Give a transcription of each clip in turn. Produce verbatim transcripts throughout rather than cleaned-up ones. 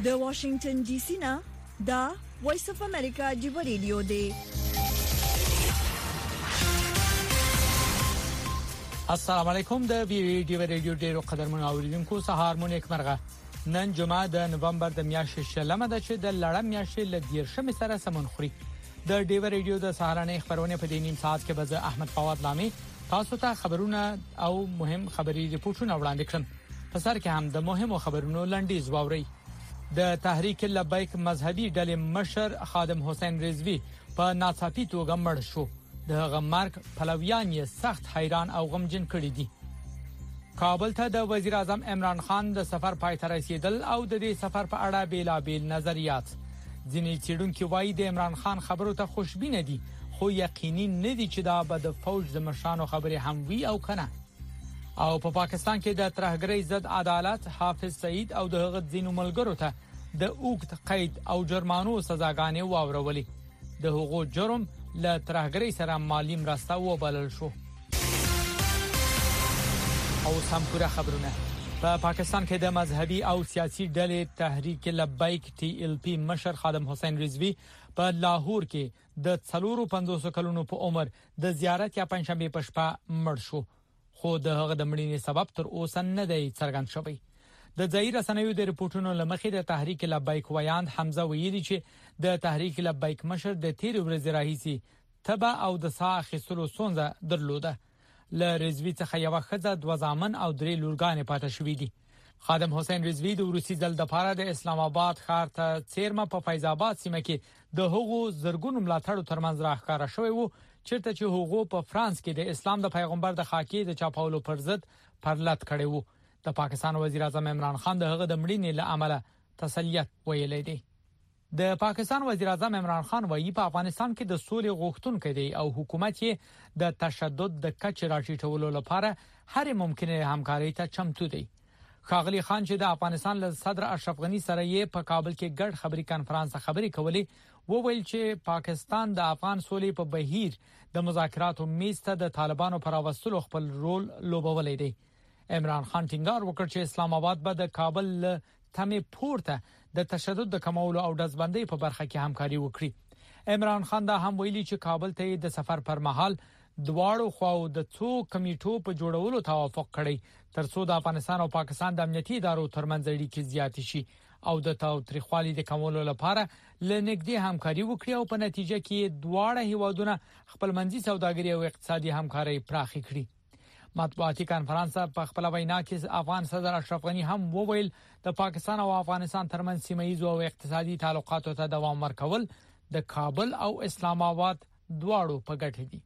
د واشنگټن ډي سي نه دا وایس اف امریکا دی ریډیو دی. السلام علیکم. د وی ډی ریډیو ډیرو قدرمن اوریدونکو سهار مو نیک مرغه. نن جمعه د نومبر د میاشتې شلمه ده چې د لړم میاشتې ل دیرشمې سره سمون خوري. د ډیو ریډیو د سهارنۍ خبرونه په دې نیم ساعت کې به زه احمد فواد لامي تاسو ته خبرونه او مهم خبري ریپورتونه وړاندې کړم. په سر کې هم د مهمو خبرونو لنډیز واوري. د تحریک لبیک مذهبي ډلې مشر خادم حسین رضوی په ناڅاپي توګه مړ شو. د غمرک پلویان یې سخت حیران او غمجن کړي دي. کابل ته د وزیر اعظم عمران خان د سفر پای ته رسیدل او د دې سفر په اړه بیلابیل نظریات. ځینې څېړونکي وایي د عمران خان خبرو ته خوشبینه دي، خو یقیني نه دي چې دا به د فوج د مشرانو خبرې هم وي او کنه. او په پا پاکستان کې د ترهګرۍ ضد عدالت حافظ سعید او د هغه ځینو ملګرو ته د اوږد قید او جرمانو سزاګانې واورولې. د هغو جرم له ترهګرۍ سره مالی مرسته وبلل شو. او سم پوره خبرونه. په پاکستان کې د مذهبي او سیاسي ډلې تحریک لبیک ټي ال پی مشر خادم حسین رضوی په لاهور کې د څلورو پنځوس کلونو په عمر د زیارت یا پنځشنبه په شپه مړ شو، خو د هغه د مړینې سبب تر اوسه نه دی څرګند شوی. د ځای رسنیو د ریپورتونو لمخې د تحریک لبیک ویاند حمزه ویلي چې د تحریک لبیک مشر د تیر ورځې راهیسي تبه او د ساه اخیستلو ستونزه درلوده. له رضوی څخه یو ښځه دوه زامن او درې لورګانې پاتې شوې دي. خادم حسین رضوی د وروستي ځل دپاره د اسلام آباد ښار ته څیرمه په فیض آباد سیمه کې د هغو زرګونو ملاتړو ترمنځ راښکاره شوی وو چیرته چې هغو په فرانس کې د اسلام د پیغمبر د خاکې د چاپولو پر ضد پرلط کړی وو. د پاکستان وزیر اعظم عمران خان د هغه د مړینې له امله تسلیت ویلی دی. د پاکستان وزیر اعظم عمران خان وایي په افغانستان کې د سولې غوښتونکی دی او حکومت یې د تشدد د کچې راټیټولو لپاره هر ممکنه همکاري ته چمتو دی. ښاغلي خان چې د افغانستان له صدر اشرف غنی سره یې په کابل کې ګډ خبري کانفرنس خبري کولې، وویل چې پاکستان د افغان سولې په بهیر د مذاکراتو میز ته د طالبانو پر راوستلو خپل رول لوبولی دی. عمران خان ټینګار وکړ چې اسلام آباد به د کابل له تمې پورته د تشدد د کمولو او دزبندۍ په برخه کې همکاري وکړي. عمران خان دا هم ویلي چې کابل ته د سفر پر مهال دواړو خواو د څو کمیټو په جوړولو توافق کړی ترڅو د افغانستان او پاکستان د امنیتي ادارو ترمنځ اړیکې زیاتې شي او د تاوتریخوالي د کمولو لپاره لنګدي همکاري وکړي او په نتیجه کې دواړه هیوادونه خپلمنځي سوداګري او اقتصادي همکاري پراخه کړي. مطبوعاتي کانفرنس په خپل وینا کې افغان صدر اشرف غنی هم وویل د پاکستان او افغانستان ترمنځ سیمه‌ییز او اقتصادي تعلقاتو ته دوام ورکول د کابل او اسلام آباد دواړو په ګټه دي.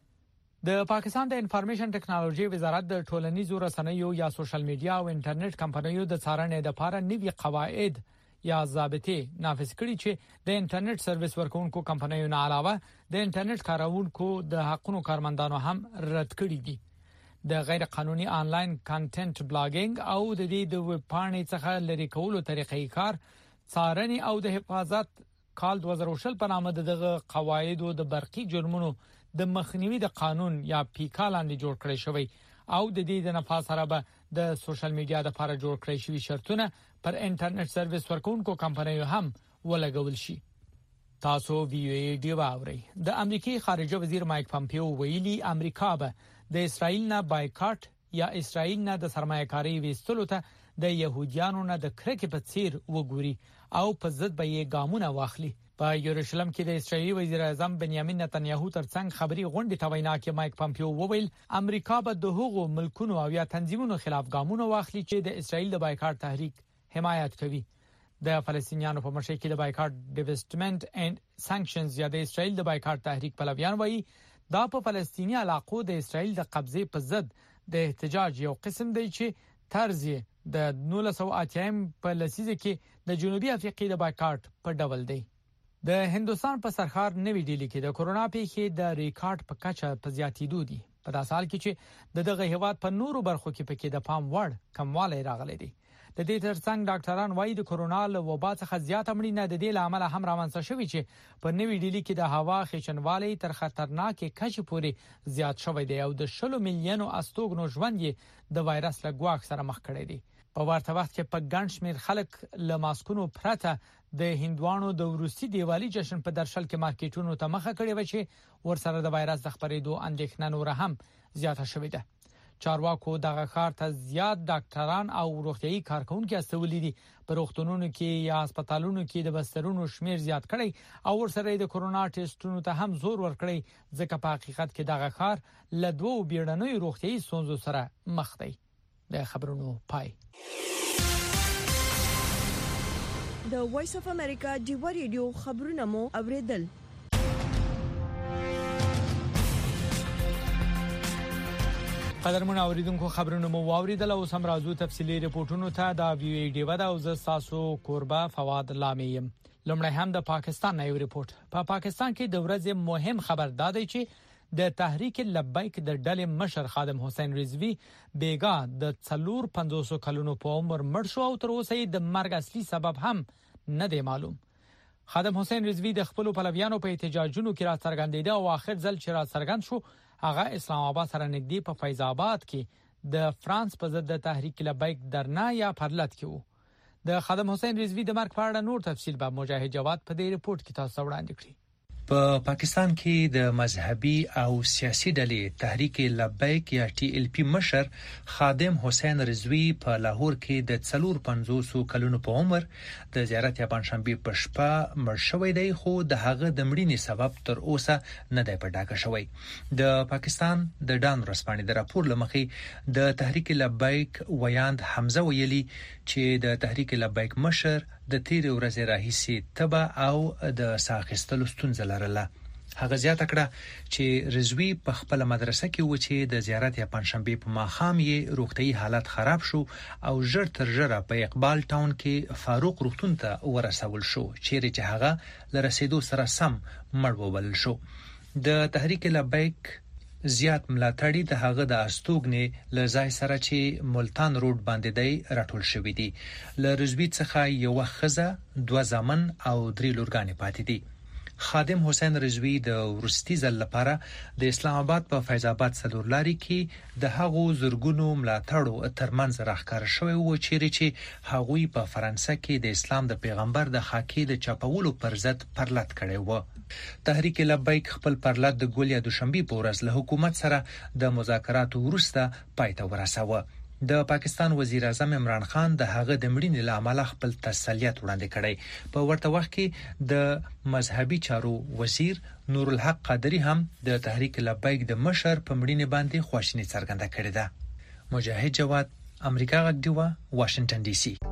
د پاکستان د انفارمیشن ټیکنالوژي وزارت د ټولنیزو رسنیو یا سوشل میډیا او انټرنیټ کمپنیو د څارنې لپاره نوي قواعد یا ضابطې نافذ کړي چې د انټرنیټ سرویس ورکوونکو کمپنیو نه علاوه د انټرنیټ کارونکو د حقوقو کارمندانو هم رد کړي دي. د غیر قانوني آنلاین کانټینټ بلاګینګ او د دې د ویب پاڼې څخه لري کولو طریقې کار څارنې او د حفاظت کال دوه زره شل په نامه دغه قواعدو د برقي جرمونو د مخنیوي د قانون یا پیکا لاندې جوړ کړی شوی او د دې د نفاذ سره به د سوشل میډیا لپاره جوړ کړی شوی شرطونه پر انټرنیټ سرویس ورکوونکو کمپنیو هم ولګول شي. تاسو وی ډیو اورئ. د امریکای خارجه وزیر مایک پامپیو ویلي امریکا به د اسرائیل نه بایکاټ یا اسرائیل نه د سرمایه‌کاري وستلو ته د يهوديانو نه د کرکې په څیر وګوري او په ضد به یې ګامونه واخلي. په یروشلم کې د اسرائیلي وزیر اعظم بنیامین نتنیاهو ترڅنګ خبري غونډه ته وینا کې مایک پامپیو وویل امریکا به د هغو ملکونو او یا تنظیمونو خلاف ګامونه واخلي چې د اسرائیل د بایکاټ تحریک حمایت کوي. د فلسطینیانو په مشر کې د بایکاټ ډیویسټمنټ اینڈ سانکشنز یا د اسرائیل د بایکاټ تحریک پلویان وایي دا په فلسطینی علاقو د اسرائیل د قبضې په ضد د احتجاج یو قسم دی چې طرز د نولس سوه اتیا په لسیزه کې د جنوبي افریقې د بایکاټ په ډول دی. د هندستان په سرخار نوې ډیلی کې د کورونا پیښې د ریکارډ په کچه په زیاتېدو دي. په داسې حال کې چې د دغه هیواد په نورو برخو کې پکې د پام وړ کموالی راغلی دی. د دې ترڅنګ ډاکټران وایي د کورونا له وبا څخه زیاته مړینه د دې لامل هم رامنځته شوې چې په نوې ډیلی کې د هوا خشنوالي تر خطرناکې کچې پورې زیات شوی دی او د شلو میلیونو استوګنو ژوند یې د وایرس له ګواښ سره مخ کړی دی. په ورته وخت کې په ګڼ شمېر خلک له ماسکونو پرته د هندوانو د وروستي دیوالي جشن په درشل کې مارکیټونو ته مخه کړې و چې ورسره د وایرس د خپرېدو اندېښنه نور هم زیاته شوې ده. چارواکو دغه ښار ته زیات ډاکټران او روغتيایي کارکونکي استولي دي. په روغتونونو کې یا هسپتالونو کې د بسترونو شمیر زیات کړي او ورسره د کورونا ټیسټونو ته هم زور ورکړي، ځکه په حقیقت کې دغه ښار له دوو بیړنیو روغتيایي ستونزو سره مخ دی. د خبرونو پای. د وایس اف امریکا ډیو ریډیو خبرونه مو اوریدل. قدرمن اوریدونکو خبرونه مو واوریدل او سم راځو تفصیلی ریپورتونو ته. دا وی ای ډیو دا او ز تاسو قربا فواد لامیم. لومړی هم د پاکستان نه یو ریپورت. په پا پاکستان کې د ورځې مهم خبر دادی چې د تحریک لبیک د ډلې مشر خادم حسین رضوی بیګا د څلور پنځوس کلونو په عمر مړ شو او تر اوسه د مرګ اصلي سبب هم نه دی معلوم. خادم حسین رضوی د خپل پلویانو په احتجاجونو کې را څرګندېده او آخر ځل چې را څرګند شو هغه اسلام آباد سره نږدې په فیض آباد کې د فرانس په ضد د تحریک لبیک درنا یا پرلط کې وو. د خادم حسین رضوی د مرګ په اړه نور تفصیل به مجاهد جواد په دې ریپورت کې تاسو وړاندې کړی. په پاکستان کې د مذهبي او سیاسي ډلې تحریک لبیک یا ټي ال پی مشر خادم حسین رضوی په لاهور کې د څلور پنځوس کلونو په عمر د زیارت یا پنځشنبه په شپه مړ شوی دی، خو د هغه د مړینې سبب تر اوسه نه دی په ډاګه شوی. د پاکستان د ډان ورځپاڼې د راپور لمخې د تحریک لبیک ویاند حمزه ویلي چې د تحریک لبیک مشر د تیر ورځې راهیسي تبه او د ساخستلو ستونزه لرله. هغه زیاته کړه چې رضوی په خپل مدرسه کې و چې د زیارت یا پنځشنبه په ماښام یې روغتيایي حالت خراب شو او ژر تر ژره په اقبال ټاون کې فاروق روغتون ته ورسول شو، چیرې چې هغه لرسېدو سره سم مړ وبلل شو. د تحریک لبیک زیات ملاتړي د هغه د استوګنې لزای سره چې ملتان روډ باندې دی راټول شوې دي. ل رضوی څخه یو خزه دوه زامن او درې لورګانې پاتې دي. خادم حسین رضوی د ورستي ځل لپاره د اسلام آباد په فیض آباد څلورلاري کې د هغو زرګونو ملاتړو ترمنځ راښکاره شوی و، چیرې چې هغوی په فرانسه کې د اسلام د پیغمبر د خاکې د چاپولو پر ضد پرلط کړی و. تحریک لبیک خپل پرلط د ګول یا دوشنبه په ورځ له حکومت سره د مذاکراتو وروسته پای ته ورساوه. د پاکستان وزیر اعظم عمران خان د هغه د مړینې له امله خپل تسلیت وړاندې کړی. په ورته وخت کې د مذهبي چارو وزیر نور الحق قادری هم د تحریک لبیک د مشر په مړینې باندې خواشیني څرګنده کړې ده. مجاهد جواد، امریکا غږ دیوه، واشنگټن ډي سي.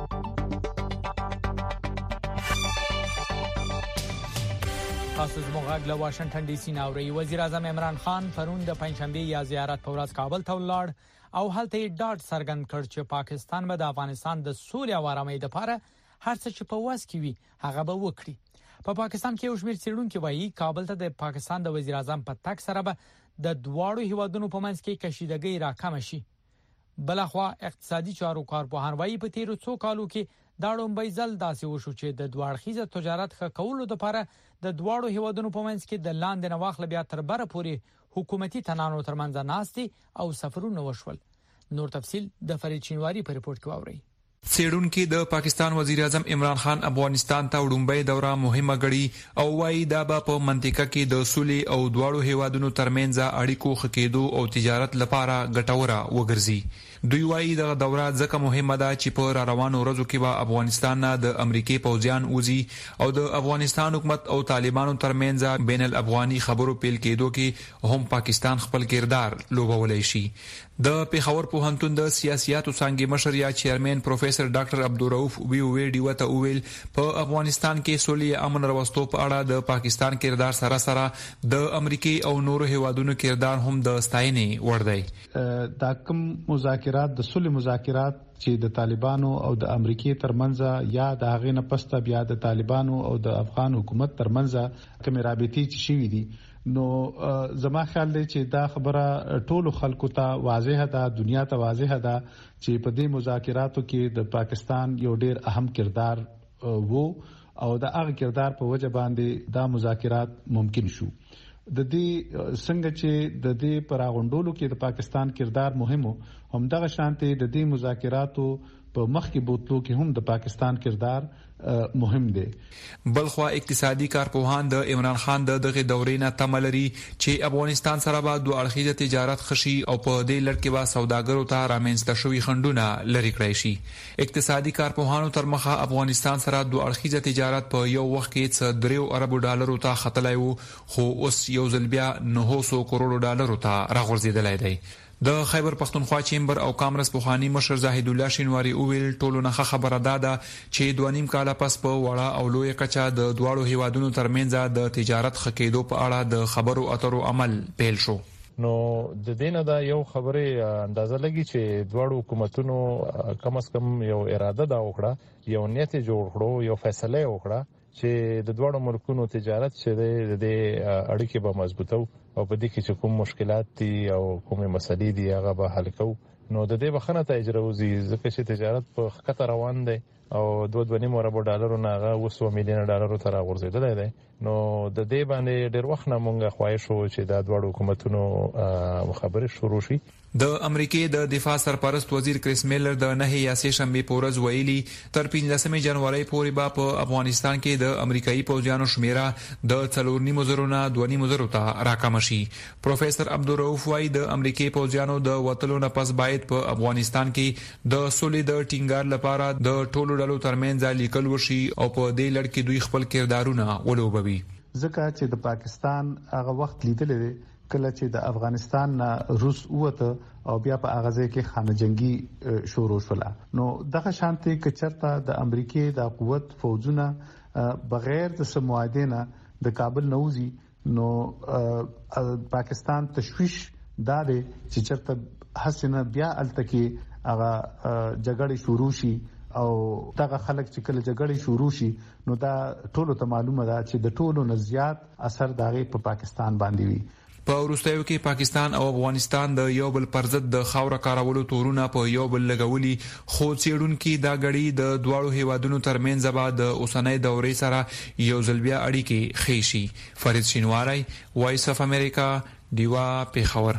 تاسو زموږ غږ له واشنگټن ډي سي نه اورئ. وزیر اعظم عمران خان پرون د پنځشنبه یا زیارت په ورځ کابل ته ولاړ او هلته یې ډاډ څرګند کړ چې پاکستان به د افغانستان د سولې او آرامۍ لپاره هر څه چې په واس کې وي هغه به وکړي. په پا پاکستان کې یو شمېر څېړونکي وایي کابل ته د پاکستان د وزیر اعظم په تګ سره به د دواړو هیوادونو په منځ کې کشیدګۍ راکمه شي. بلخوا اقتصادي چارو کارپوهان وایي په تیرو څو کالو کې دا لومړی ځل داسې وشو چې د دوړخیزه تجارت ښه کولو لپاره د دواړو هیوادونو په منځ کې د لاندې نه واخله بیا تر بره پورې حکومتي تنانو ترمنځ ناستي او سفرونه وشول. نور تفصیل د فرید چینواری په ریپورت کې واورئ. څېړونکي د پاکستان وزیر اعظم عمران خان افغانستان ته وړاندې دوره مهمه ګڼي او وايي دا به په منطقه کې د سولې او دواړو هیوادونو ترمنځ اړیکو ښه کېدو او تجارت لپاره ګټوره وګرځي. دوی وايي دا دوره ځکه مهمه ده چې په روانو ورځو کې به افغانستان نه د امریکای پوځیان وځي او د افغانستان حکومت او طالبانو ترمنځ بین الافغاني خبرو پیل کېدو کې هم پاکستان خپل کردار لوبولای شي. د پیښور پوهنتون د سیاسياتو څانګې مشر یا چیرمن پروفیسور ډاکټر عبدالرؤف وی ویډي وته ویل په افغانستان کې سولې امن راوستو په اړه د پاکستان کردار سره سره د امریکای او نورو هیوادونو کردار هم د ستاینې وړ دی. دا کوم مذاکرات د سولې مذاکرات چې د طالبانو او د امریکای ترمنځ یا د هغې نه پسته بیا د طالبانو او د افغان حکومت ترمنځ کوم رابطې چې شوي دي، نو زما خیال دی چې دا خبره ټولو خلکو ته واضحه ده، دنیا ته واضحه ده چې په دې مذاکراتو کې د پاکستان یو ډیر اهم کردار وو او د هغه کردار په وجه باندې دا مذاکرات ممکن شو. د دې څنګه چې د دې پراغونډولو کې د پاکستان کردار مهم هم دغه شانتي د دې مذاکراتو په مخ کې بوتلو کې هم د پاکستان کردار مهم دی. بلخوا اقتصادي کارپوهان د عمران خان د دغه دورې نه تملري چې افغانستان سره به دوه اړخیزه تجارت خشي او په دې لړ کې به سوداګرو ته رامنځته شوي خنډونه لري کړی شي. اقتصادي کارپوهانو تر مخه افغانستان سره دوه اړخیزه تجارت په یو وخت کې څه دریو اربو ډالرو ته ختلای وو، خو اوس یو ځل بیا نه سو کروڑو ډالرو ته راغورځیدلی دی. د خیبر پختونخوا چیمبر او کامرس پوخانی مشر زاهد الله شینواری اویل ټولو نه خبره ده چې دوه نیم کاله پس په وړه او لوی کچا د دواړو هیوادونو ترمنځ د تجارت خکېدو په اړه د خبرو اترو عمل پیل شو. نو د دینه دا یو خبره اندازه لګي چې دواړو حکومتونو کم از کم یو اراده دا وکړه، یو نیت جوړ کړو، یو فیصله وکړه چې د دواړو ملکونو تجارت چې د اړیکې به مضبوطو او په دې کې چې کوم مشکلات دي او کومه مسلې دي هغه به حل کوو. نو د دې بخنه ته اجرا وزي ځکه چې تجارت په خطر روان دی او دوه دوه نیم ارب ډالرو نه هغه وسو میلیون ډالرو ته راغورځیدل دی. نو د دې باندې ډېر وخت نه مونږه خواهش وو چې دا دواړو حکومتونو خبرې شروع شي. د امریکای د دفاع سرپرست وزیر کریس میلر د نه یاسې شنبه پورز ویلي تر پنځلسمې جنوري پورې به په افغانستان کې د امریکایي پوځیانو شمیره د څلور نیمو زرو نه دوه نیمو زرو ته راکم شي. پروفیسور عبدالرؤف وايي د امریکایي پوځیانو د وټلو نه پس باید په افغانستان کې د سولې د ټینګار لپاره د ټولو ډلو ترمنځ لیکل وشي او په دې لړ کې دوی خپل کردارونه ولوبوي. ځکه چې د پاکستان هغه وخت لیدل دي کله چې د افغانستان نه روس وته او بیا په اغازه کې خانه جنگي شروع شوله. نو دغه شانتي کچرتا د امریکای د قوت فوجونه بغیر د سموادینه د کابل نوزي نو پاکستان تشویش داده چې چرته حسنه بیا التکی هغه جګړه شروع شي او دغه خلک چې کله جګړه شروع شي نو دا ټولو ته معلومه ده چې د ټولو نه زیات اثر دغه په پاکستان باندې وي. په وروستیو کې پاکستان او افغانستان د یو بل پر ضد د خاور کارولو تورونه په یو بل لګولي، خو څېړونکو دا غړي د دواړو هیوادونو ترمنځ به د اوسنۍ دورې سره یو ځل بیا اړیکې ښې شي. فرید شینواری، وایس اف امریکا، دیوا پیښور.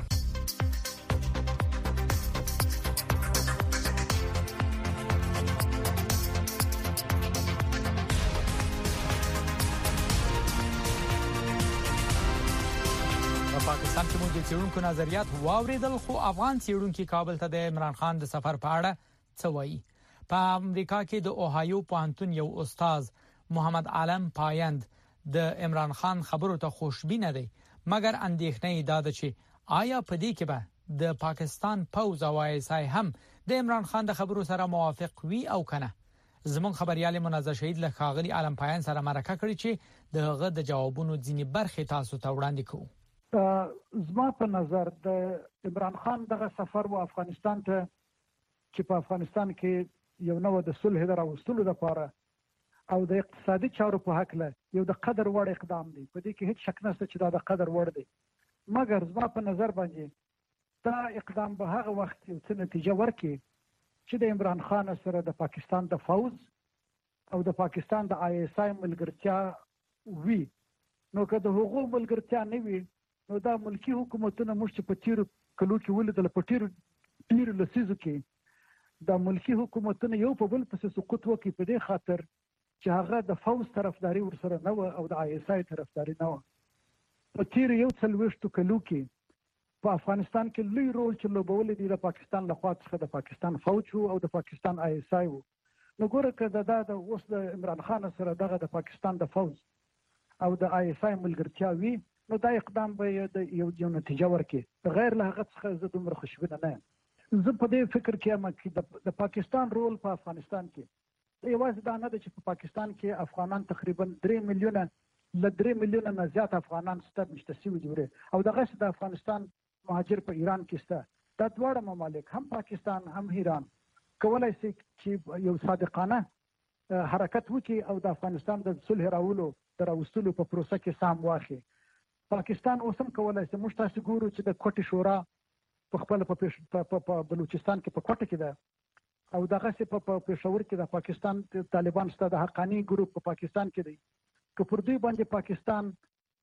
پاکستان کې مو د څېړونکو نظریات واوریدل، خو افغان څېړونکو کابل ته د عمران خان د سفر په اړه څه وایي. په امریکا کې د اوهایو پوهنتون یو استاد محمد عالم پایند د عمران خان خبرو ته خوشبینه دی، مګر اندېښنه دا ده چې آیا په دې کې به د پاکستان پوز او آی اس آی هم د عمران خان د خبرو سره موافق وي او کنه. زمون خبريال منظر شهید له خاغلی عالم پایند سره مرکه کړی چې د هغه د جوابونو ځینی برخې تاسو ته وړاندې کوو. زما په نظر د عمران خان دغه سفر و افغانستان ته چې په افغانستان کې یو نو د صلح دراوستلو لپاره او د اقتصادي چارو په حق له یو د قدر وړ اقدام دی. په دې کې هیڅ شک نشته چې دا د قدر وړ دی، مګر زما په نظر باندې دا اقدام به هغه وخت یو څه نتیجه ورکړي چې د عمران خان سره د پاکستان د فوز او د پاکستان د آی اس آی ملګرتیا وي. نو که د هغو ملګرتیا نه وي نو دا ملکی حکومتونه موږ چې په تیرو کلو کې ولیدل، په تیرو تیرو لسیزو کې دا ملکی حکومتونه یو په بل پسې سقوط وکړي په دې خاطر چې هغه د فوز طرفداري ورسره نه و او د آی اس آی طرفداري نه و. په تیرو یو څلوېښتو کلو کې په افغانستان کې لوی رول چې لوبولی دی د پاکستان لخوا څخه د پاکستان فوج او د پاکستان آی اس آی و. نو ګوره که دا د اوس د عمران خان سره دغه د پاکستان د فوج او د آی اس آی ملګرتیا وي نو دا اقدام به یو یو نتیجه ورکړي. غیر له هغه څخه زه دومره خوشبینه نه یم. زه په دې فکر کې یم چې د پاکستان رول په افغانستان کې یوازې دا نه ده چې په پاکستان کې افغانان تقریبا درې میلیونه له درې میلیونه نه زیات افغانان ستر نشته سوي دي او دغه د افغانستان مهاجر په ایران کې سته. دا دواړه ممالک هم پاکستان هم ایران کولای شي چې یو صادقانه حرکت وکړي او د افغانستان د صلح راولو د راوستلو په پروسه کې سهم واخلي. پاکستان اوس هم کولای شي، موږ تاسو ګورو چې د کوټې شورا په خپل په بلوچستان کې په کوټه کې ده او دغه سي په پېښور کې د پاکستان طالبان ستاسو د حقانی ګروپ په پاکستان کې دی. که پر دوی باندې پاکستان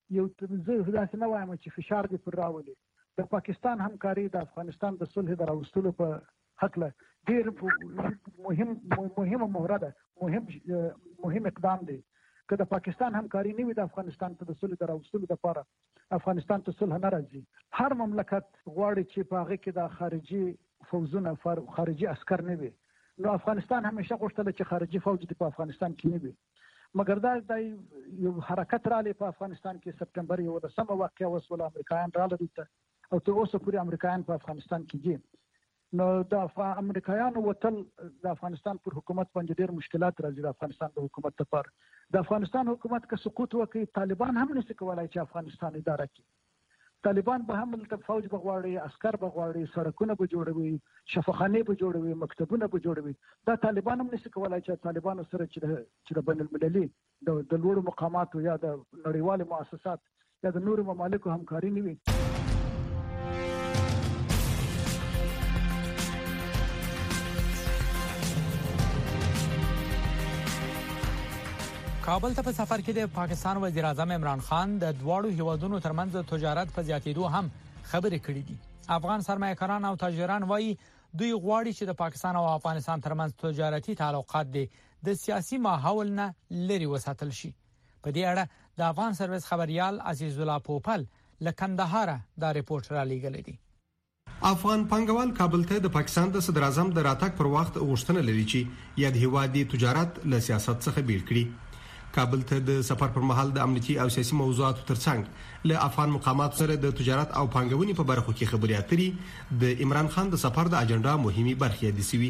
یو زه داسې نه وایم چې فشار دې پر راولي. د پاکستان همکاري د افغانستان د صلح د راوستلو په حق له ډېر مهم مهمه مهره ده، مهم مهم اقدام دی. که د پاکستان همکاري نه وي د افغانستان ته د صلح د راوستلو لپاره افغانستان ته صلح نه راځي. هر مملکت غواړي چې په هغه کې د خارجي فوزونه خارجي عسكر نه وي. نو افغانستان همیشه غوښتل چې خارجي فوج دې په افغانستان کې نه وي. مګر دا د یو حرکت رالی په افغانستان کې سپټمبر یو لسمه واقعه وسوله، امریکایان راغلل دلته او تر اوسه پورې امریکایان په افغانستان کې دي. نو د امریکایانو وتل د افغانستان پر حکومت باندې ډېر مشکلات راځي. د افغانستان د حکومت لپاره د افغانستان حکومت که سقوط وکړي، طالبان هم نشي کولای چې افغانستان اداره کړي. طالبان به هم د فوج بغواړي، عسكر بغواړي، سړکونه به جوړوي، شفاخانه به جوړوي، مکتبونه به جوړوي. دا طالبان هم نشي کولای چې طالبانو سره چې د بین المللي د لوړو مقاماتو یا د نړیوالو مؤسسات یا د نورو ممالکو همکاري نه وي. کابل ته په سفر کې د پاکستان وزیر اعظم عمران خان د دواړو هیوادونو ترمنځ د تجارت په زیاتېدو هم خبرې کړې دي. افغان سرمایه‌کاران او تاجران وایي دوی غواړي چې د پاکستان او افغانستان ترمنځ تجارتي تعلقات د سیاسي ماحول نه لري وساتل شي. په دې اړه د افغان سرویس خبريال عزیز الله پوپل له کندهار دا ریپورت را لېږلی دی. افغان پانګوال کابل ته د پاکستان د صدر اعظم د راتګ پر وخت غوښتنه لري چې یا د هیوادي تجارت له سیاست څخه بیل کړي. کابل ته د سفر پر مهال د امنیتي او سیاسي موضوعاتو ترڅنګ له افغان مقاماتو سره د تجارت او پانګونې په برخو کې خبرې اترې د عمران خان د سفر د اجنډا مهمه برخه دي سوي.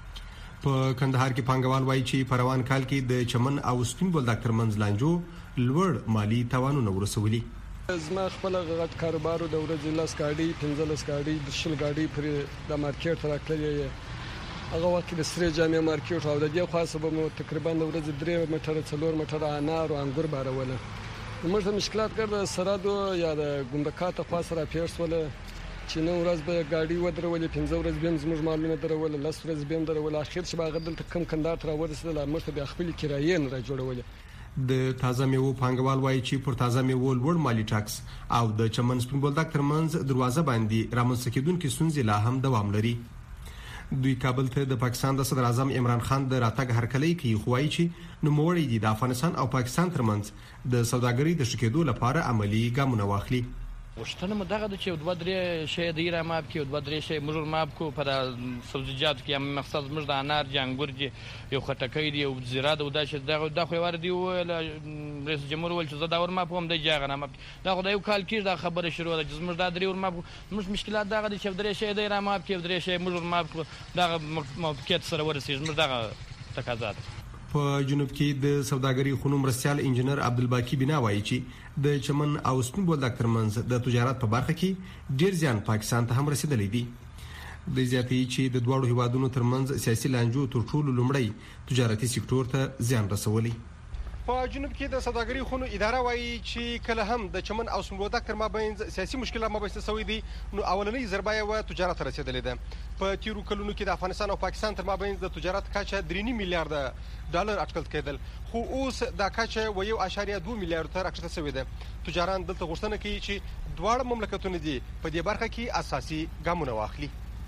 په کندهار کې پانګوال وایي چې په روان کال کې د چمن او سپین بولدک ترمنځ لانجو لوړ مالی تاوانونه ورسولي. زما خپل غټ کاروبار د ورځې لاس گاډي پنځلس گاډي د شل گاډي پر د مارکیټ راکړلې. هغه وخت د سری جامع مارکیټ او د دې خاصه به تقریبا د ورځې درې مټره څلور مټره انار او انګور باروله. موږ مشکلات کړل سرادو یا د ګمرکات خاصه را پیښ وله چې نو ورځ به گاډي ودرولې، پنځه ورځې به زموږ مالونه درول، لس ورځې به درول، اخر چې باغ دلته کم کندهار تر ورسېدل موږ ته به خپل کرایې نه را جوړولې. د تازه میوه پانګوال وایي چې پر تازه میوه لوړ مالی ټاکس او د چمن سپین بولدک ترمنځ دروازه باندې رامنځته کېدونکې ستونزې لا هم دوام لري. دوی کابل ته د پاکستان د صدر اعظم عمران خان د راتګ هرکلی کوي، خو وایي چې نوموړی دی د افغانستان او پاکستان ترمنځ د سوداګرۍ د ښه کېدو لپاره عملی ګامونه واخلي. غوښتنه مو دغه ده چې دوه درې شی د ایران ماب کې دوه درې شی موږ ماب کو پر سبزیجاتو کې مقصد موږ د انار دي، انګور دي، یو خټکۍ دي، یو زیره ده، دا چې دغه د خو ور دی ول رئیس جمهور ول چې زه دا ور ماب هم د جاغه نه ماب دا خو د یو کال کې دا خبره شروع ده چې موږ دا درې ور ماب موږ مشکلات دغه دي چې درې شی د ایران ماب کې درې شی موږ ماب دغه موقعیت سره ورسېږي. موږ دغه تقاضا ده. په جنوب کې د سوداګرۍ خونو مرستيال انجنیر عبدالباقی بنا وایي چې د چمن او سپین بولدک ترمنځ د تجارت په برخه کې ډیر زیان پاکستان ته هم رسیدلی دی. د زیاتې چې د دوه هیوادونو ترمنځ سیاسي لانجو تر ټولو لومړی تجارتي سکتور ته زیان رسولي. په جنوب کې د سوداګرۍ خونو اداره وایي چې کله هم د چمن او سپین بولدک تر مابین سیاسي مشکلات مابین سوي دي، نو اولنۍ ضربه یې و تجارت رسیدلې ده. په تیرو کلونو کې د افغانستان او پاکستان تر مابین د تجارت کچه درې نیم میلیارډ ډالر اټکل کېدل، خو اوس دا کچه و یو اشاریه دوه میلیارډ ته راکښته شوې ده. تجاران دلته غوښتنه کوي چې دواړه مملکتونه دي په دې برخه کې اساسي ګامونه واخلي.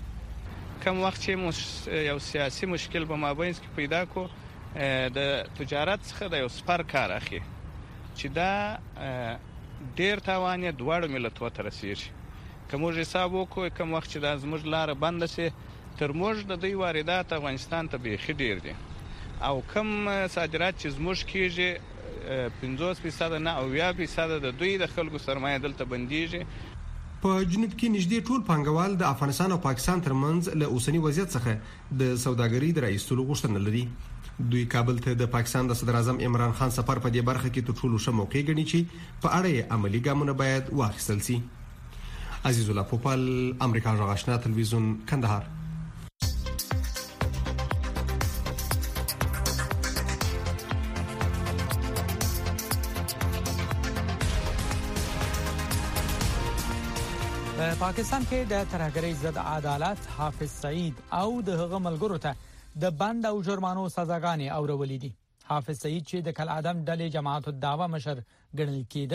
کوم وخت چې یو سیاسي مشکل په مابین کې پیدا کو د تجارت څخه د یو سپر کار اخی چې دا ډیر تاوان یې دواړو ملتونو ته رسیږي. کوم حساب وکړو کوم وخت چې د زموږ لار بند شي تر موږ د دوی واردات افغانستان ته به خډیر دي او کوم صادرات چې زموږ کېږي پنځوس فیصد نه او یا فیصد د دوی د خلکو سرمایه دلته بنديږي. په جنوب کې نږدې ټول پانګوال د افغانستان او پاکستان ترمنځ له اوسنی وضعیت څخه د سوداګرۍ د رئیسولو غوښتنه لري. دوی کابل ته د پاکستان د صدر اعظم عمران خان سفر په دې برخه کې تر ټولو ښه موقع ګڼي چې په اړه یې عملی ګامونه باید واخیستل شي. عزیز الله پوپل، امریکا غږ آشنا تلویزیون، کندهار. په پاکستان کې د ترهګرۍ ضد عدالت حافظ سعید او د هغه ملګرو ته د بند او جرمانو سزاګانې اورولې دي. حافظ سعید چې د کل ادم ډلې جماعت الدعوه مشر ګڼل کېده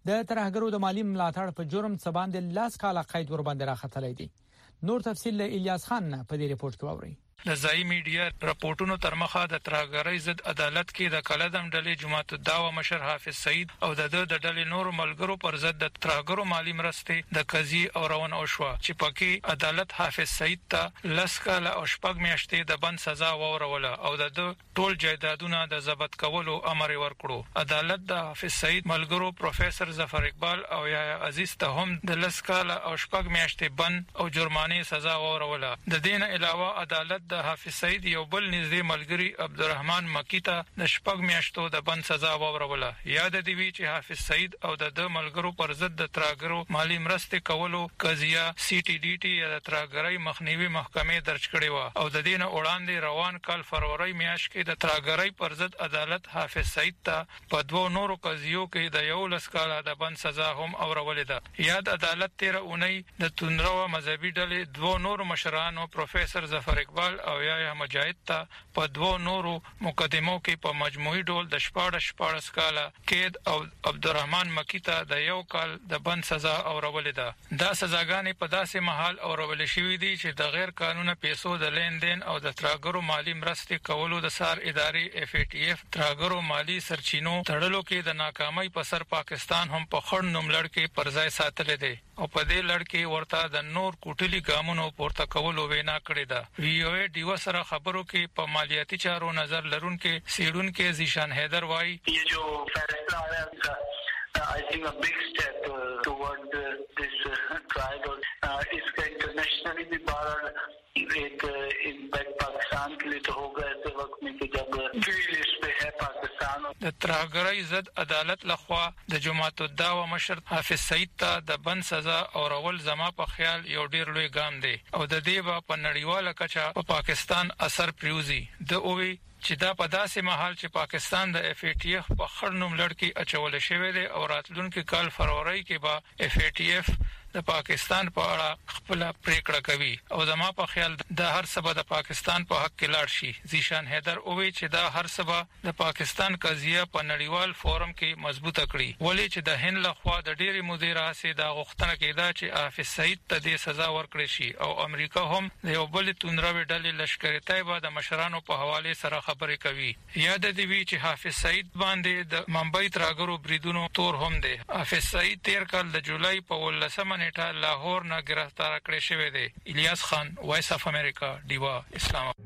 د ترهګرو د مالی ملاتړ په جرم څه باندې لاس کاله قید ور باندې راخطلې دي. نور تفصیل له الیاس خان نه په دې ریپورت کې واوري. د ځای میډیا راپورټونو تر مخه د ترهګرۍ ضد عدالت کې د کلدم ډلې جماعت الدعوه مشر حافظ سعید او د د ډلې نور ملګرو پر ضد د ترهګرو مالی مرستې د قضیه او روان او شو چې پکې عدالت حافظ سعید ته لسکاله او شپږ میاشتې د بند سزا ووروله او د ټول جایدادونه د ضبط کولو امر ورکړو. عدالت د حافظ سعید ملګرو پروفیسور ظفر اقبال او یا عزیز ته هم د لسکاله او شپږ میاشتې بند او جرمانه سزا ووروله. د دین علاوه عدالت د حافظ سعید یو بل نږدې ملګری عبدالرحمن مکی ته د شپږ میاشتو د بند سزا ووروله. یاد دی وی چې حافظ سعید او د ملګرو پر ضد د ترهګرو مالی مرستې کولو قضیه سی ټي ډي ټي یا د ترهګرۍ مخنیوي محکمې درج کړې و او د دین وړاندې روان کال فروری میاشت کې د ترهګرۍ پر ضد عدالت حافظ سعید ته په دوه نورو قضیو کې د یو لس کاله د بند سزا هم اورولې ده. یاد عدالت تیر اونۍ د توندرو مذهبي ډلې دوه نورو مشرانو پروفیسور ظفر اقبال او یا مجاهد ته په دوه نورو مقدمو کې په مجموعي ډول د شپاړس شپاړس کاله قید او عبدالرحمن مکی ته د یو کال د بند سزا اورولې ده. دا سزاګانې په داسې محل اورول شوې دي چې د غیر قانوني پیسو د لین دین او د ترهګرو مالی مرستې کولو د سار ادارې اف ای ټی اف ترهګرو مالی سرچینو تړلو کې د ناکامۍ په سر پاکستان هم په خړ نوم لړ کې پر ځای ساتلې دي او په دې لړ کې ورته د نور کوټلي ګامونو پورته کولو وینا کړې ده. وی او ای ډیو سره خبرو کې په مالیاتي چارو نظر لرونکو سیډونکو زیشان حیدر وایي یہ جو فیصلہ آیا تھا I think a big step uh, toward uh, this uh, trial uh, इसका internationally भी बार एक इम्पैक्ट पाकिस्तान के लिए तो होगा ऐसे वक्त में कि जब ग्रीन लिस्ट पे है पाकिस्तान. د ترهګرۍ ضد عدالت لخوا د جماعت الدعوه مشر حافظ سعید ته د بند سزا او رول زما په خیال یو ډیر لوی ګام دی او د دې په نړیواله کچه په پا پاکستان اثر پریوزي. د اووي چې دا په داسې محل چې پاکستان د اف ای ټی اف په خړنوم لړ کې اچول شوی دی او راتلونکي کال فروری کې به اف ای ټی اف د پاکستان په اړه خپل پریکړه کوي او زما په خیال د هر سبا د پاکستان په حق کې لاړ شي. زیشان حیدر اووي چې دا هر سبا د پاکستان قضیه په نړیوال فورم کې مضبوطه کړي ولې چې د هند لخوا د ډېری مدیره سي د غوښتنه کېده چې حافظ سعید ته د سزا ورکړي شي او امریکا هم د یو بل توندروي ډلې لشکره طیبه د مشرانو په حواله سره خبرې کوي. یاد دی وی چې حافظ سعید باندې د ممبئی ترهګرو بریدونو تور هم دی. حافظ سعید تیر کال د جولای په ولسمه نیټه لاهور نه گرفتار کړی شوی دی. الیاس خان، وایس اف امریکا، دیوا، اسلام آباد.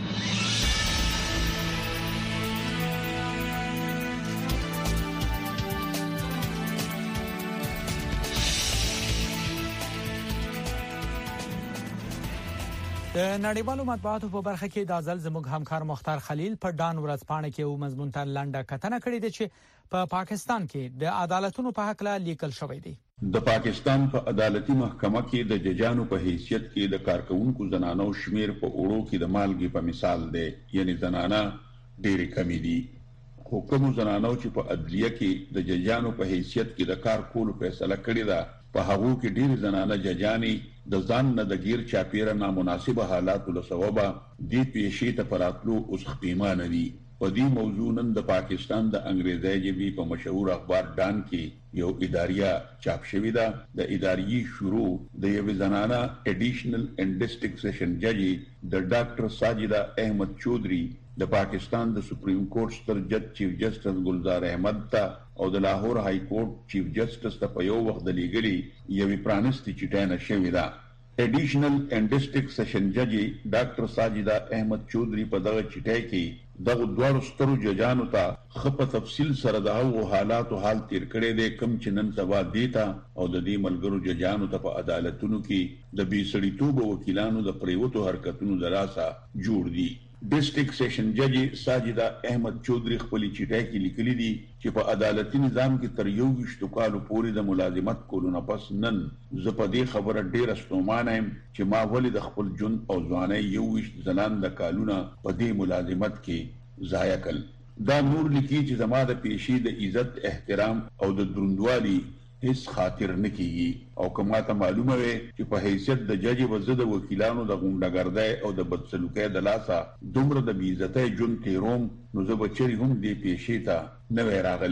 د نړیوالو مطبوعاتو په برخه کې د ځل زموږ همکار مختار خلیل په ډان ورځپاڼه کې یو مضمون ته لنډه کتنه کړې ده چې په پا پاکستان کې د عدالتونو په حق لا لیکل شوی دی. د پاکستان په پا عدالتي محکمه کې د ججانو په حیثیت کې د کارکونکو زنانو شمیر په اوړو کې د مالګې په مثال دی، یعنی زنانه ډېرې کمې دي. حکومت زنانو چې په عدلیه کې د ججانو په حیثیت کې د کار کولو فیصله کړې ده، په هغو کې ډېر زنانه ججانې د ځان نه د غیر چاپیره نامناسبه حالاتو له سببه دې پیښې ته پراتلو اوس خپېمانه دي. په دې موضوع نن د پاکستان د انګریزي ژبې په مشهور اخبار ډان کې یو اداریه چاپ شوې ده. د اداریې شروع د یوې زنانه اډیشنل اینڈ ډسټرکټ سیشن جج د ډاکټر ساجده احمد چودھری د پاکستان د سپریم کورټ ستر جج چیف جسټس ګلزار احمد ته او د لاهور های کورټ چیف جسټس ته په یو وخت د لیږلي یوې پرانستې چټۍ نه شوې ده. اډیشنل اینڈ ډسټرکټ سیشن جج ډاکټر ساجده احمد چودھری په دغه چټۍ کې دغه دوه سترو ججانو ته خپه تفصیل سره د هغو حالاتو حال تیر کړی دی کوم چې نن سبا دیتا او د دې ملګرو ججانو ته په عدالتونو کې د بې سړیتوب وکیلانو د پریوتو حرکتونو د لاسه جوړ دي. ډسټرکټ سیشن جج ساجده احمد چودھری خپلې چټۍ کې لیکلي دي چې په عدالتي نظام کې تر یو ویشتو کالو پورې د ملازمت کولو نه پس نن زه په دې خبره ډېره ستومانه یم چې ما ولې د خپل ژوند او ځوانۍ یو ویشت ځلانده کالونه په دې ملازمت کې ضایع کړل. دا نور لیکي چې زما د پیشې د عزت، احترام او د دروندوالي هیڅ خاطر نه کیږي او که ماته معلومه وي چې په حیثیت د جج به زه د وکیلانو د غونډهګردۍ او د بدسلوکۍ د لاسه دومره د بې عزتۍ ژوند تېروم نو زه به چېرې هم دې پیشې ته نه وی راغلی.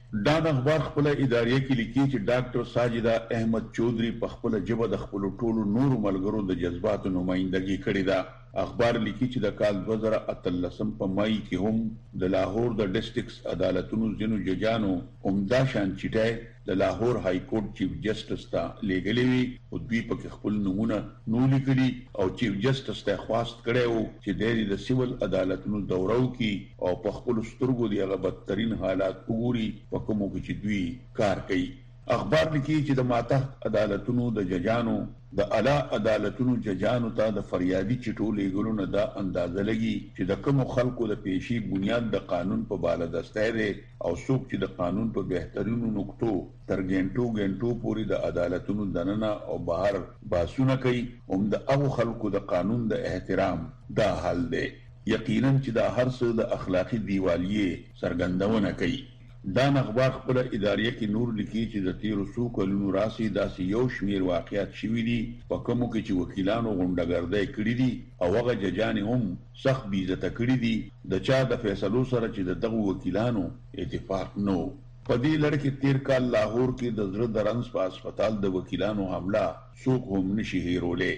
ډان اخبار خپل ادارې کې لیکي چې ډاکټر ساجده احمد چودري په خپل جبه د خپل ټولو نورو ملګرو د جذباتو نمائندګي کړې ده. اخبار لیکي چې د کال دوه زره اتلسم په مای کې هم د لاهور د ډسټرکټ عدالتونو ځینو ججانو عمده شان چټای د لاهور های کورټ چیف جسټس ته لېږلې وي او دوی په خپل نمونه نو لیکلي او چیف جسټس ته خواست کړی وو چې د سیول عدالتونو دوره وکړي او په خپل سترګو د هغه بدترین حالات وګوري په کومو کې چې دوی کار کوي. اخبار لیکي چې د ماتحت عدالتونو د ججانو د اعلی عدالتونو ججانو ته د فریادي چټو لېږلو نه دا اندازه لګي چې د کوم خلکو د پیشي بنیاد د قانون په بالادستی دی او څوک چې د قانون په بهترینو نقطو تر ګنټو ګنټو پورې د عدالتونو دننه او بهر باسونه کوي هم د هغو خلکو د قانون د احترام دا حل دی. یقینا چې دا هر څه د اخلاقي دیوالیې څرګندونه کوي. دان اخبار خپل ادارې کې نور لیکي چې د تیرو څو کلونو راسي داسې یو شمیر واقعیات شوي دي په کومو کې چې وکیلانو غونډګردۍ کړي دي او هغه ججانې هم سخت بې عزته کړي دي د چا د فیصلو سره چې د دغو وکیلانو اتفاق نه و. په دې لړ کې تیر کال لاهور کې د زړه د رنځ په هسپتال د وکیلانو حمله څوک هم نشي هیرولی.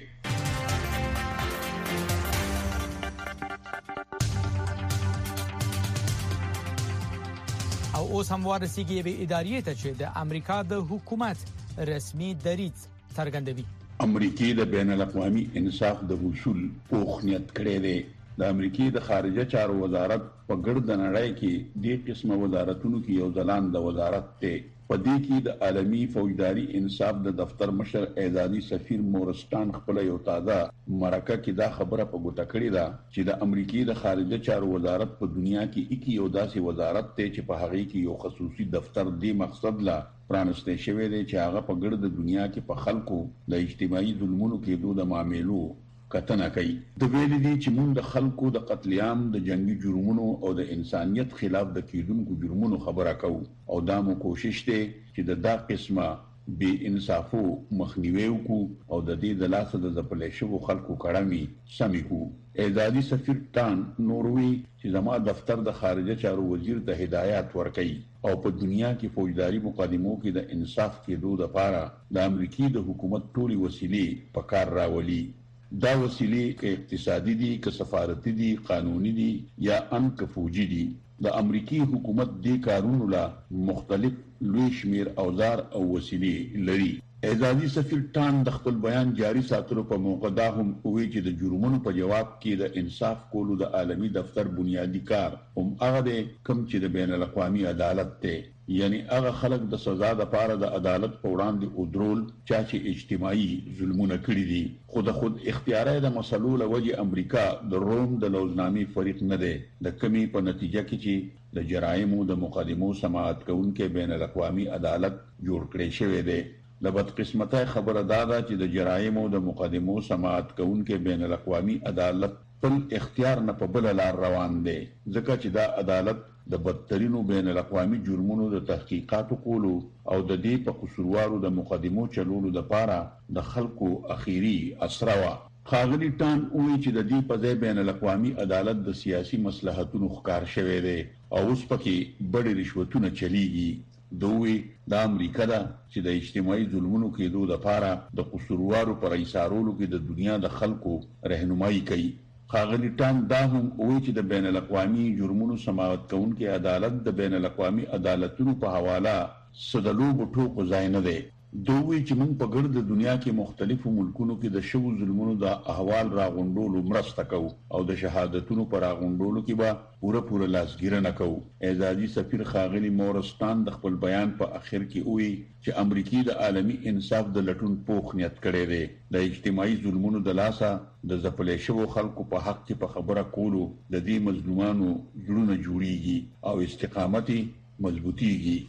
او اوس هم ورسیږي به ادارې ته چې د امریکا د حکومت رسمي دریځ څرګندوي. امریکای د بین الاقوامي انصاف د وصول پوښتنه کړې ده. د امریکای د خارجه چارو وزارت په ګرد نړۍ کې د قسمه وزارتونو کې یو ځلان د وزارت ته په دې کې د عالمي فوجداري انصاف د دفتر مشر اعزازي سفیر مورستان خپل یو تازه مرکه کې دا خبره په ګوته کړې ده چې د امریکای د خارجه چارو وزارت په دنیا کې اکی یو داسې وزارت ته چې په هغه کې یو خصوصي دفتر دی مقصد لا پرانسته شوی دی چې هغه په ګرد دنیا کې په خلکو د اجتماعي ظلمونو کې دوه معاملو کتنه کوي. د ویل دي چې موږ د خلکو د قتل عام د جنگي جرمونو او د انسانيت خلاف د کیدونکو جرمونو خبره کوو او دا مو کوشش دی چې د دا قسمه بې انصافو مخنیوي وکړو او د دې د لاسه د ځپلې شوو خلکو کړمي سمې کړو. اعزازي سفیر تان نوروي چې زما دفتر د خارجه چارو وزیر ته هدایت ورکړي او په دنیا کې فوجداري مقدمو کې د انصاف کېدو لپاره د امریکای د حکومت ټولي وسیلې په کار راولي. دا وسیلې که اقتصادي دي که سفارتي دي قانوني دي یا ان که فوجي دي د امریکای حکومت دې کارونو لا مختلف لوی شمیر اوزار او وسیلې لري. اعزازي سفیر ټان د خپل بیان جاری ساتلو په موقع دا هم وی چې د جرمونو په جواب کې د انصاف کولو د عالمي دفتر بنیادی کار هم هغه دی کوم چې د بین الاقوامي عدالت ته یعنی هغه خلک د سزا د پاره د عدالت په وړاندې ودرول چې اجتماعي ظلمونه کړی دي. خود خود اختیاري د مسلو لوجه امریکا د روم د لوزنامي فریق نه دی د کمی په نتیجه کې چې د جرایمو د مقدمو سماعت کوونکې بین الاقوامي عدالت جوړ کړی شوی دی. د بدقسمتۍ خبره دا ده چې د جرایمو د مقدمو سماعت کوونکې بین الاقوامي عدالت خپل اختیار نه په بل لار روان دی ځکه چې دا عدالت د بدترینو بین الاقوامي جرمونو د تحقیقاتو کولو او د دې په قصوروارو د مقدمو چلولو لپاره د خلکو اخیری اسره وا. خاغلی ټان وی چې د دې په ځای بین الاقوامي عدالت د سیاسي مصلحتونو ښکار شوی دی او اوس پکې بډې رشوتونه چلیږي. دوی د امریکا دا چې د اجتماعي ظلمونو کېدو لپاره د قصوروارو پر ایثارولو کې د دنیا د خلکو رهنمایي کوي. خاغلی ټان دا هم وایي چې د بین الاقوامي جرمونو سماعت کوونکې عدالت د بین الاقوامي عدالتونو په حواله سدلو بټو ځای نه دی. دوی چې موږ په ګرد دنیا کې مختلفو ملکونو کې د شوو ظلمونو د احوال راغونډولو مرسته کوو او د شهادتونو پر راغونډولو کې به پوره پوره لاسګیرنه کوو. اعزازي سفیر خاغلی مورستان د خپل بیان په اخر کې وی چې امریکای د عالمي انصاف د لټون پوخ نیت کړی دی. د اجتماعي ظلمونو د لاسه د ځپلې شوو خلکو په حق کې په خبره کولو د دې مظلومانو زړونه جوړیږي او استقامت مضبوطیږي.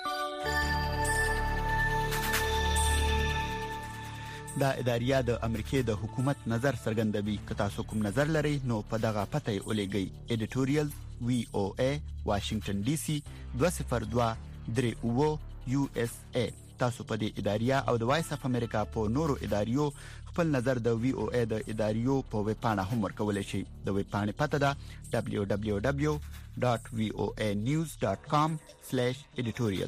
دا اداریا د امریکای د حکومت نظر څرګندوي. که تاسو کوم نظر لرئ نو په دغه پته یې ولېږئ. ایډیټوریال وی او ای واشنگټن ډي سي دوه صفر دوه درې اوه یو اس ای. تاسو په دې اداریا او د وایس اف امریکا په نورو اداریو خپل نظر د وی او ای د اداریو په ویب پاڼه هم ورکولی شئ. د ویب پاڼې پته ده دبلیو دبلیو دبلیو ډاټ وی او ای نیوز ډاټ کام سلیش ایډیټوریال.